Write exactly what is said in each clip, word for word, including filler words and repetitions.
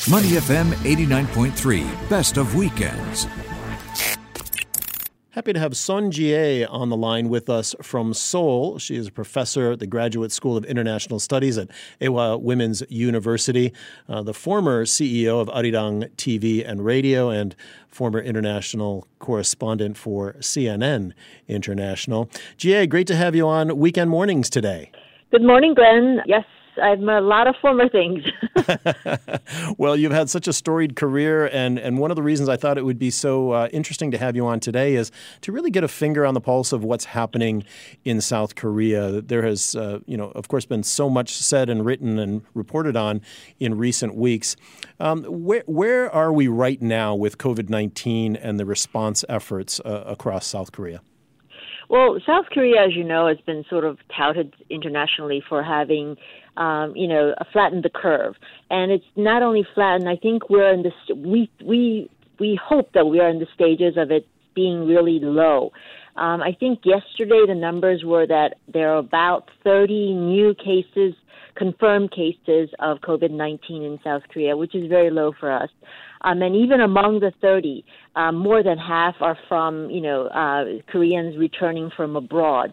Money F M eighty-nine point three, best of weekends. Happy to have Son Jie on the line with us from Seoul. She is a professor at the Graduate School of International Studies at Ewha Women's University, uh, the former C E O of Arirang T V and Radio, and former international correspondent for C N N International. Jie, great to have you on Weekend Mornings today. Good morning, Glenn. Yes, I'm a lot of former things. Well, you've had such a storied career, and, and one of the reasons I thought it would be so uh, interesting to have you on today is to really get a finger on the pulse of what's happening in South Korea. There has, uh, you know, of course, been so much said and written and reported on in recent weeks. Um, where, where are we right now with COVID nineteen and the response efforts uh, across South Korea? Well, South Korea, as you know, has been sort of touted internationally for having, um, you know, flattened the curve. And it's not only flattened, I think we're in the, we, we, we hope that we are in the stages of it being really low. Um, I think yesterday the numbers were that there are about thirty new cases, confirmed cases of COVID nineteen in South Korea, which is very low for us. Um, and even among the thirty, um, more than half are from, you know, uh, Koreans returning from abroad.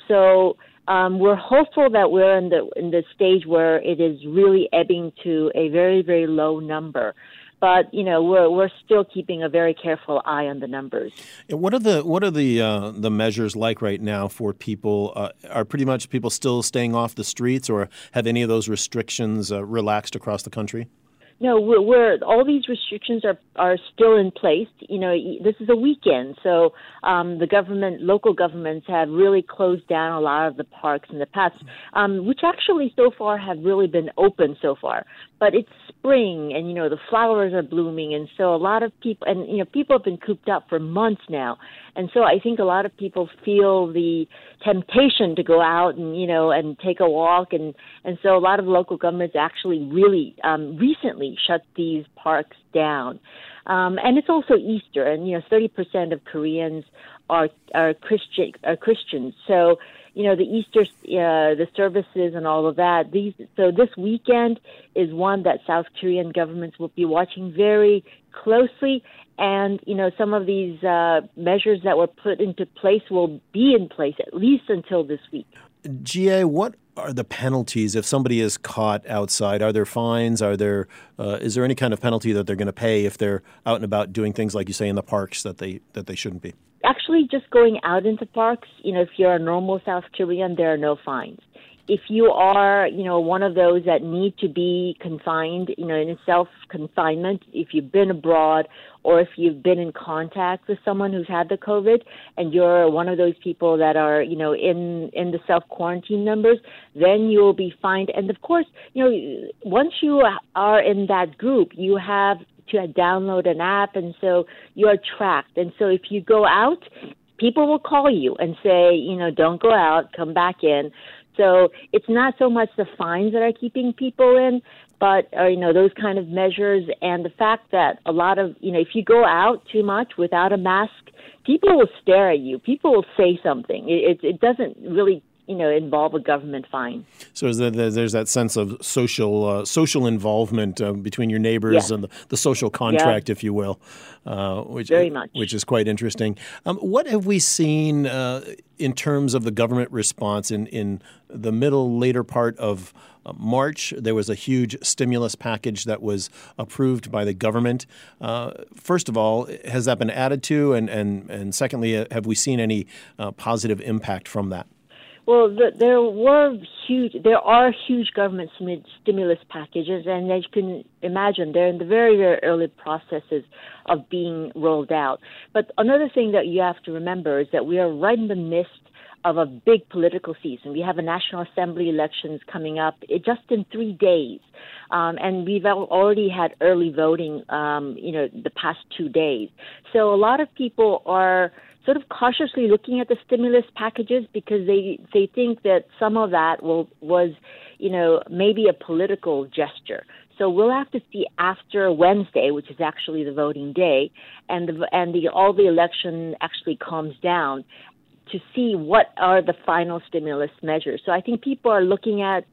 So um, we're hopeful that we're in the in the stage where it is really ebbing to a very, very low number. But, you know, we're we're still keeping a very careful eye on the numbers. What are the what are the uh, the measures like right now for people? Uh, are pretty much people still staying off the streets, or have any of those restrictions uh, relaxed across the country? No, we're, we're all these restrictions are are still in place. You know, this is a weekend, so um, the government, local governments have really closed down a lot of the parks in the past, um, which actually so far have really been open so far. But it's spring, and you know the flowers are blooming, and so a lot of people, and you know people have been cooped up for months now, and so I think a lot of people feel the temptation to go out and you know and take a walk, and and so a lot of local governments actually really um, recently shut these parks down. Um, and it's also Easter, and you know, thirty percent of Koreans are are Christian are Christians. So you know, the Easter, uh, the services and all of that. These so this weekend is one that South Korean governments will be watching very closely. And you know, some of these uh, measures that were put into place will be in place at least until this week. Jie, what are the penalties if somebody is caught outside? Are there fines? Are there uh, is there any kind of penalty that they're going to pay if they're out and about doing things like you say in the parks that they that they shouldn't be? Actually, just going out into parks, you know, if you're a normal South Korean, there are no fines. If you are, you know, one of those that need to be confined, you know, in self-confinement, if you've been abroad or if you've been in contact with someone who's had the COVID and you're one of those people that are, you know, in, in the self-quarantine numbers, then you will be fined. And of course, you know, once you are in that group, you have to download an app, and so you are tracked. And so if you go out, people will call you and say, you know, don't go out, come back in. So it's not so much the fines that are keeping people in, but, uh, you know, those kind of measures and the fact that a lot of, you know, if you go out too much without a mask, people will stare at you. People will say something. It, it, it doesn't really you know, involve a government fine. So is there, there's that sense of social uh, social involvement uh, between your neighbors yes. and the, the social contract, yeah. if you will, uh, which Very much. which is quite interesting. Um, what have we seen uh, in terms of the government response in, in the middle, later part of uh, March? There was a huge stimulus package that was approved by the government. Uh, first of all, has that been added to? And, and, and secondly, have we seen any uh, positive impact from that? Well, the, there were huge, there are huge government stimulus packages, and as you can imagine, they're in the very, very early processes of being rolled out. But another thing that you have to remember is that we are right in the midst of a big political season. We have a National Assembly elections coming up just in three days. Um, and we've already had early voting, um, you know, the past two days. So a lot of people are sort of cautiously looking at the stimulus packages because they they think that some of that will was, you know, maybe a political gesture. So we'll have to see after Wednesday, which is actually the voting day, and the, and the all the election actually calms down, to see what are the final stimulus measures. So I think people are looking at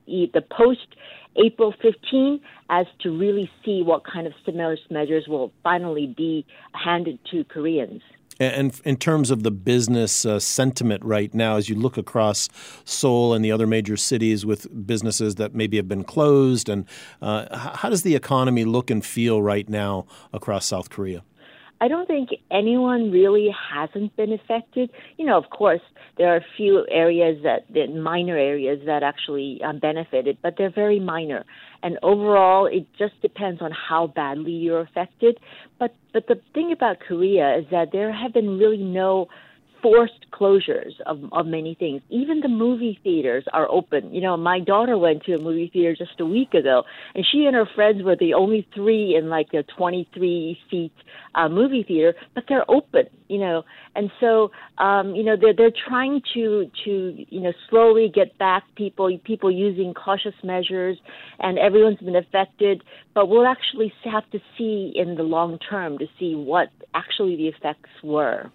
the post April fifteenth as to really see what kind of stimulus measures will finally be handed to Koreans. And in terms of the business uh, sentiment right now, as you look across Seoul and the other major cities with businesses that maybe have been closed, and uh, how does the economy look and feel right now across South Korea? I don't think anyone really hasn't been affected. You know, of course, there are a few areas that, that minor areas that actually um, benefited, but they're very minor. And overall, it just depends on how badly you're affected. But but the thing about Korea is that there have been really no forced closures of, of many things. Even the movie theaters are open. You know, my daughter went to a movie theater just a week ago, and she and her friends were the only three in like a twenty-three seat uh, movie theater, but they're open, you know. And so, um, you know, they're, they're trying to, to, you know, slowly get back people, people using cautious measures, and everyone's been affected. But we'll actually have to see in the long term to see what actually the effects were.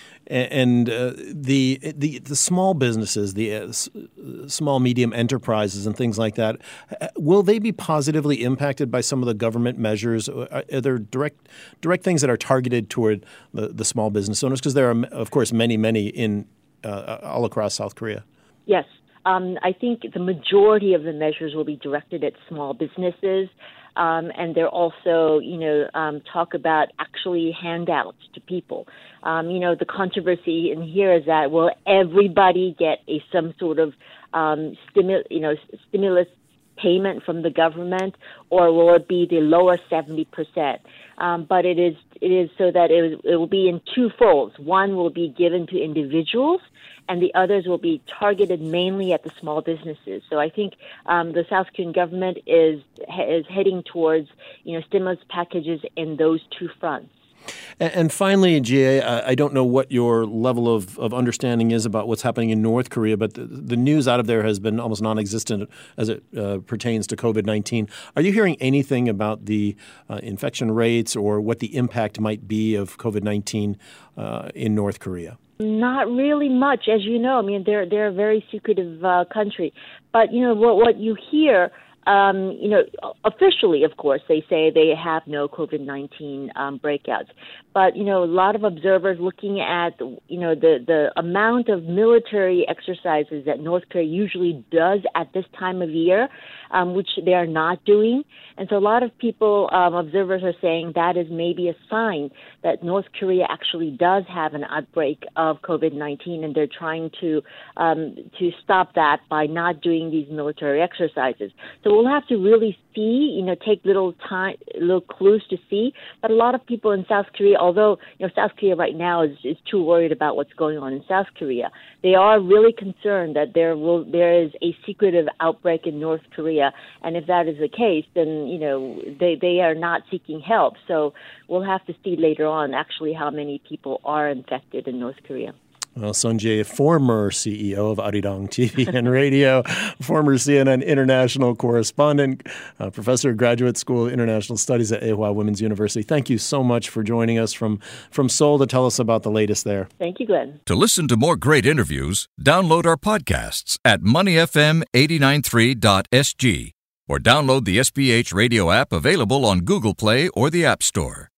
And uh, the, the the small businesses, the uh, s- small, medium enterprises and things like that, uh, will they be positively impacted by some of the government measures? Are, are there direct direct things that are targeted toward the, the small business owners? Because there are, of course, many, many in uh, all across South Korea. Yes. Um, I think the majority of the measures will be directed at small businesses. Um, and they're also, you know, um, talk about actually handouts to people. Um, you know, the controversy in here is that will everybody get a some sort of um, stimu- you know, stimulus payment from the government, or will it be the lower seventy percent? Um, but it is it is so that it, it will be in two folds. One will be given to individuals, and the others will be targeted mainly at the small businesses. So I think um, the South Korean government is is heading towards, you know, stimulus packages in those two fronts. And, and finally, G A, I don't know what your level of, of understanding is about what's happening in North Korea, but the, the news out of there has been almost non-existent as it uh, pertains to COVID nineteen. Are you hearing anything about the uh, infection rates or what the impact might be of COVID nineteen uh, in North Korea? Not really much, as you know. I mean, they're they're a very secretive uh, country. But you know what what you hear, um, you know, officially, of course, they say they have no COVID nineteen um, breakouts. But you know, a lot of observers looking at you know the the amount of military exercises that North Korea usually does at this time of year, um, which they are not doing. And so a lot of people, um, observers are saying that is maybe a sign that North Korea actually does have an outbreak of COVID nineteen, and they're trying to um, to stop that by not doing these military exercises. So we'll have to really see, you know, take little time, little clues to see. But a lot of people in South Korea, although you know South Korea right now is, is too worried about what's going on in South Korea, they are really concerned that there will there is a secretive outbreak in North Korea, and if that is the case, then you know they they are not seeking help. So we'll have to see later on actually how many people are infected in North Korea. Well, Sun Jae, former C E O of Arirang T V and Radio, former C N N international correspondent, uh, professor of Graduate School of International Studies at Ewha Women's University. Thank you so much for joining us from, from Seoul to tell us about the latest there. Thank you, Glenn. To listen to more great interviews, download our podcasts at money f m eight nine three dot s g or download the S B H radio app available on Google Play or the App Store.